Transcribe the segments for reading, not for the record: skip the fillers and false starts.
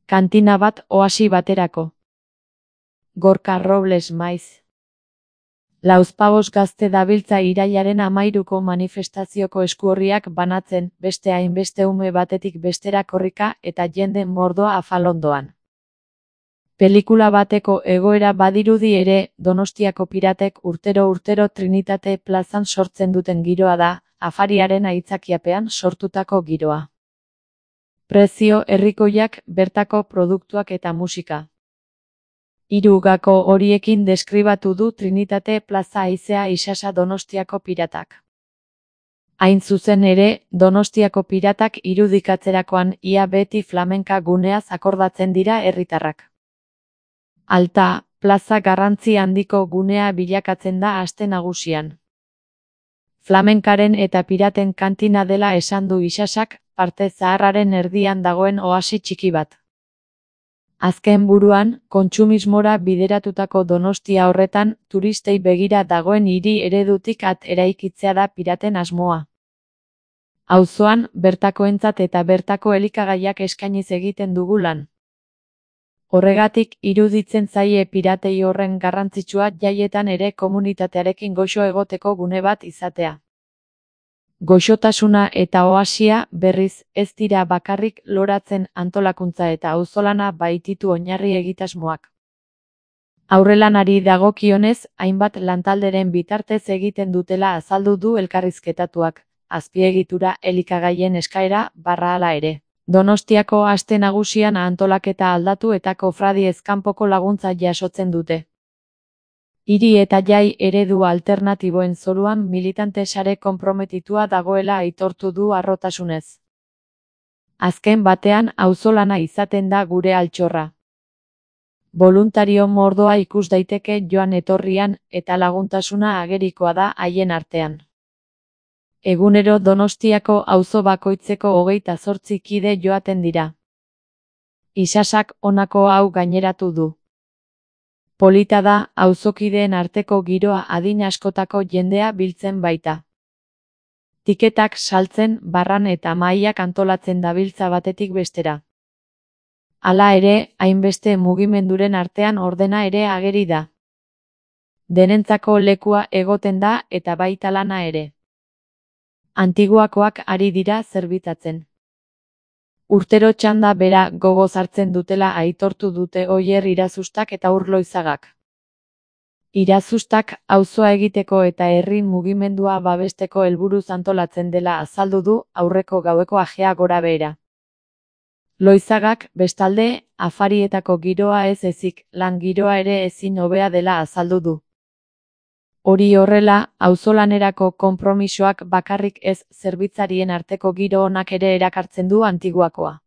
Kantina bat oasi baterako. Gorka Robles maiz. Lauzpabost gazte dabiltza irailaren 13ko manifestazioko eskuorriak banatzen, beste hainbeste ume batetik bestera korrika eta jende mordoa afalondoan. Pelikula bateko egoera badirudi ere, Donostiako piratek urtero Trinitate plazan sortzen duten giroa da, afariaren aitzakiapean sortutako giroa. Prezio herrikoiak, bertako produktuak eta musika. 3 gako horiekin deskribatu du Trinitate plaza haizea isasa Donostiako piratak. Hain zuzen ere, Donostiako piratak irudikatzerakoan ia beti flamenka guneaz akordatzen dira herritarrak. Alta, plaza garrantzi handiko gunea bilakatzen da aste nagusian. Flamenkaren eta piraten kantina dela esan du isasak, parte zaharraren erdian dagoen oasi txiki bat. Azken buruan, kontsumismora bideratutako Donostia horretan, turistei begira dagoen hiri eredutik eraikitzea da piraten asmoa. Auzoan, bertakoentzat eta bertako elikagaiak eskainiz egiten dugu lan. Horregatik, iruditzen zaie piratei horren garrantzitsua jaietan ere komunitatearekin goxo egoteko gune bat izatea. Goxotasuna eta oasia, berriz, ez dira bakarrik loratzen antolakuntza eta auzolana baititu oinarri egitasmoak. Aurrelanari dagokionez, hainbat lantalderen bitartez egiten dutela azaldu du elkarrizketatuak, azpiegitura elikagaien eskaera, hala ere. Donostiako aste nagusian antolaketa aldatu eta kofradiez kanpoko laguntza jasotzen dute. Hiri eta jai eredu alternatiboen zoruan militante sare konprometitua dagoela aitortu du harrotasunez. Azken batean auzolana izaten da gure altxorra. Boluntario mordoa ikus daiteke joan etorrian eta laguntasuna agerikoa da haien artean. Egunero Donostiako auzo bakoitzeko 28 kide joaten dira. Isasak honako hau gaineratu du. Polita da, auzokideen arteko giroa adin askotako jendea biltzen baita. Tiketak saltzen, barran eta mahaiak antolatzen dabiltza batetik bestera. Hala ere, hainbeste mugimenduren artean ordena ere ageri da. Denentzako lekua egoten da eta baita lana ere. Antiguakoak ari dira zerbitzatzen. Urtero txanda bera gogoz hartzen dutela aitortu dute Oier Irazustak eta Urloizagak. Irazustak auzoa egiteko eta herri mugimendua babesteko helburuz antolatzen dela azaldu du aurreko gaueko ajea gora behera. Loizagak, bestalde, afarietako giroa ez ezik, lan giroa ere ezin hobea dela azaldu du. Hori horrela, auzolanerako konpromisoak bakarrik ez zerbitzarien arteko giro onak ere erakartzen du Antiguakoa.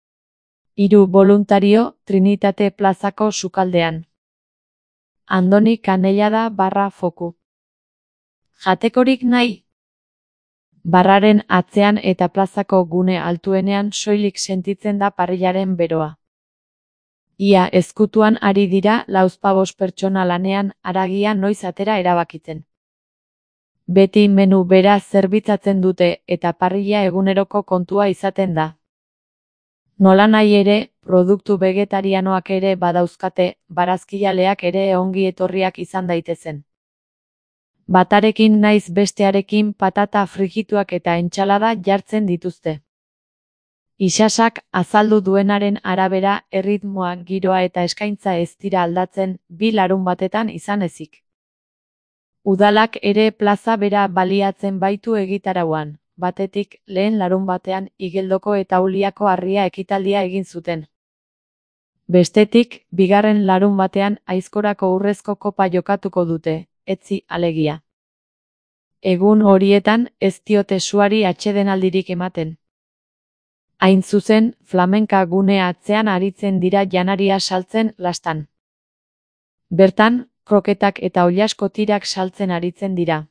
3 boluntario, Trinitate plazako sukaldean. Andoni Kanellada /foku. Jatekorik nahi? Barraren atzean eta plazako gune altuenean soilik sentitzen da parrilaren beroa. Ia ezkutuan ari dira lauzpabost pertsona lanean, haragia noiz atera erabakitzen. Beti menu bera zerbitzatzen dute eta parrilla eguneroko kontua izaten da. Nolanahi ere, produktu vegetarianoak ere badauzkate, barazkijaleak ere ongi etorriak izan daitezen. Batarekin naiz bestearekin patata frigituak eta entsalada jartzen dituzte. Isasak azaldu duenaren arabera erritmoa, giroa eta eskaintza ez dira aldatzen, 2 larunbatetan izan ezik. Udalak ere plaza bera baliatzen baitu egitarauan, batetik lehen larunbatean Igeldoko eta Uliako harria ekitaldia egin zuten. Bestetik, 2. larunbatean Aizkorako urrezko kopa jokatuko dute, etzi alegia. Egun horietan ez diote suari atsedenaldirik ematen. Hain zuzen, flamenka gune atzean aritzen dira janaria saltzen lastan. Bertan, kroketak eta oilasko tirak saltzen aritzen dira.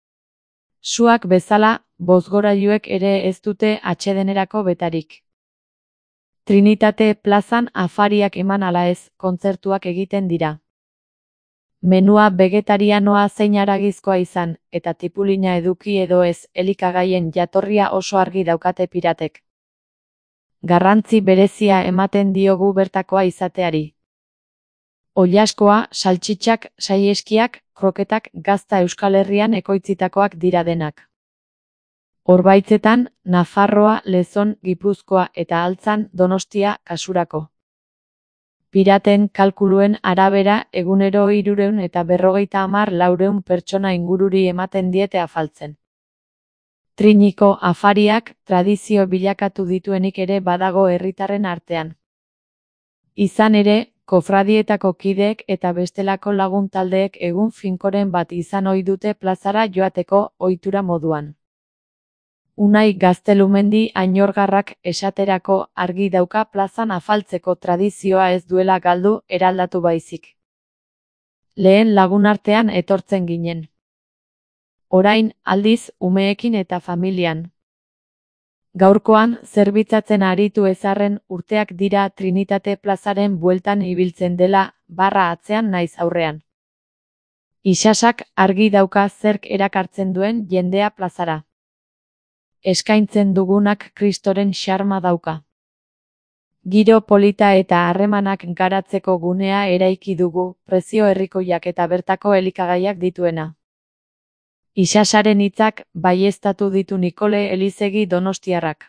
Suak bezala, bozgorailuek ere ez dute atsedenerako betarik. Trinitate plazan afariak eman ala ez, kontzertuak egiten dira. Menua vegetarianoa zein haragizkoa izan, eta tipulina eduki edo ez, elikagaien jatorria oso argi daukate piratek. Garrantzi berezia ematen diogu bertakoa izateari. Oilaskoa, saltxitxak, saieskiak, kroketak gazta Euskal Herrian ekoitzitakoak dira denak. Orbaitzetan, Nafarroa, Lezon, Gipuzkoa eta Altzan, Donostia, kasurako. Piraten kalkuluen arabera egunero 350–400 pertsona ingururi ematen diete afaltzen. Triniko afariak tradizio bilakatu dituenik ere badago herritarren artean. Izan ere, kofradietako kideek eta bestelako lagun taldeek egun finkoren bat izan ohi dute plazara joateko ohitura moduan. Unai Gaztelumendi Añorgarrak esaterako argi dauka plazan afaltzeko tradizioa ez duela galdu eraldatu baizik. Lehen lagunartean etortzen ginen. Orain, aldiz, umeekin eta familian. Gaurkoan, zerbitzatzen aritu ezarren urteak dira Trinitate plazaren bueltan ibiltzen dela, barra atzean naiz aurrean. Isasak argi dauka zerk erakartzen duen jendea plazara. Eskaintzen dugunak Kristoren xarma dauka. Giro polita eta harremanak garatzeko gunea eraiki dugu, prezio herrikoiak eta bertako elikagaiak dituena. Isasaren hitzak baieztatu ditu Nikole Elizegi donostiarrak.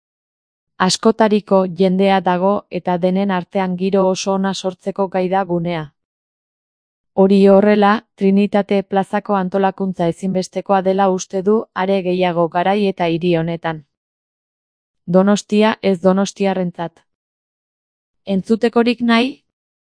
Askotariko jendea dago eta denen artean giro oso ona sortzeko gai da gunea. Hori horrela, Trinitate plazako antolakuntza ezinbestekoa dela uste du are gehiago garai eta hiri honetan. Donostia ez donostiarrentzat. Entzutekorik nahi?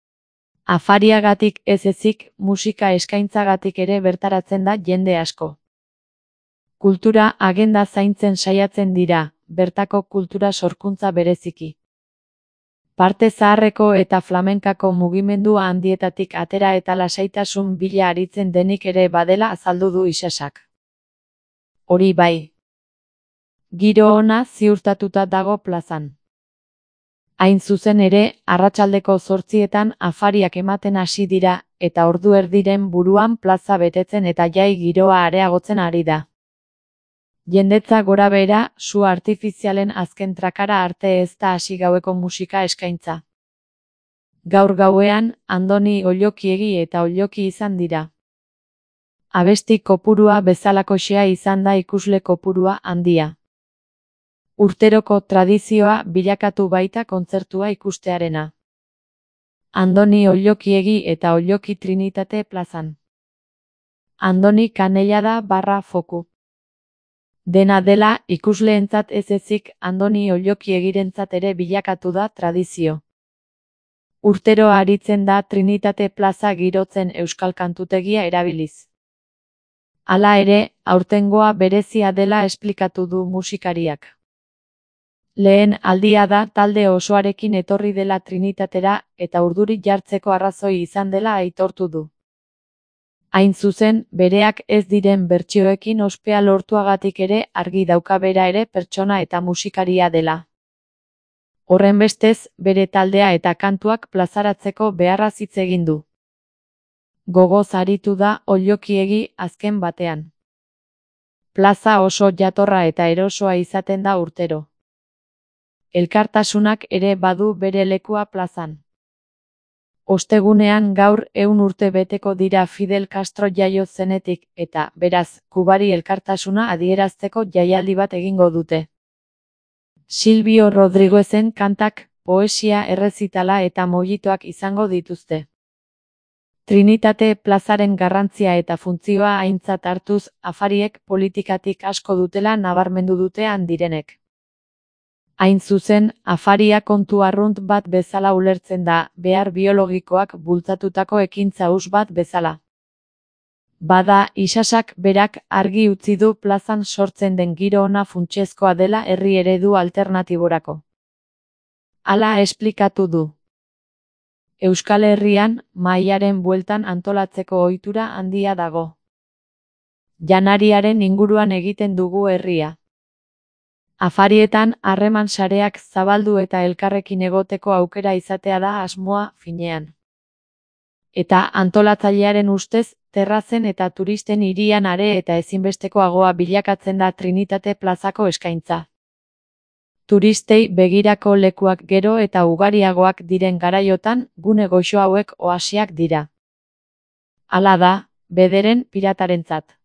Afariagatik ez ezik, musika eskaintzagatik ere bertaratzen da jende asko. Kultura agenda zaintzen saiatzen dira, bertako kultura sorkuntza bereziki. Parte zaharreko eta flamenkako mugimendu handietatik atera eta lasaitasun bila aritzen denik ere badela azaldu du Isasak. Hori bai. Giro ona ziurtatuta dago plazan. Hain zuzen ere, arratsaldeko 8etan afariak ematen hasi dira, eta ordu erdiren buruan plaza betetzen eta jai giroa areagotzen ari da. Jendetza gorabehera, su artifizialen azken trakara arte ez da hasi gaueko musika eskaintza. Gaur gauean, Andoni Ollokiegi eta Olloki izan dira. Abesti kopurua bezalakoxea izan da ikusle kopurua handia. Urteroko tradizioa bilakatu baita kontzertua ikustearena. Andoni Ollokiegi eta Olloki Trinitate plazan. Andoni Kanellada barra foku. Dena dela, ikusleentzat ez ezik Andoni Ollokiegirentzat ere bilakatu da tradizio. Urtero aritzen da Trinitate plaza girotzen euskal kantutegia erabiliz. Hala ere, aurtengoa berezia dela esplikatu du musikariak. Lehen aldia da talde osoarekin etorri dela Trinitatera eta urduri jartzeko arrazoi izan dela aitortu du. Hain zuzen, bereak ez diren bertsioekin ospea lortuagatik ere argi dauka bera ere pertsona eta musikaria dela. Horrenbestez, bere taldea eta kantuak plazaratzeko beharraz hitz egin du. Gogoz aritu da Ollokiegi azken batean. Plaza oso jatorra eta erosoa izaten da urtero. Elkartasunak ere badu bere lekua plazan. Ostegunean gaur 100 urte beteko dira Fidel Castro jaio zenetik eta, beraz, Kubari elkartasuna adierazteko jaialdi bat egingo dute. Silvio Rodriguezen kantak, poesia errezitala eta mojitoak izango dituzte. Trinitate plazaren garrantzia eta funtzioa aintzat hartuz, afariek politikatik asko dutela nabarmendu dute handirenek. Hain zuzen, afaria kontu arrunt bat bezala ulertzen da, behar biologikoak bultzatutako ekintza huts bat bezala. Bada, Isasak berak argi utzi du plazan sortzen den giro ona funtsezkoa dela herri eredu alternatiborako. Hala esplikatu du. Euskal Herrian, mahaiaren bueltan antolatzeko ohitura handia dago. Janariaren inguruan egiten dugu herria. Afarietan harreman sareak zabaldu eta elkarrekin egoteko aukera izatea da asmoa finean. Eta antolatzailearen ustez, terrazen eta turisten hirian are eta ezinbestekoagoa bilakatzen da Trinitate plazako eskaintza. Turistei begirako lekuak gero eta ugariagoak diren garaiotan, gune goxo hauek oasiak dira. Hala da, bederen piratarentzat.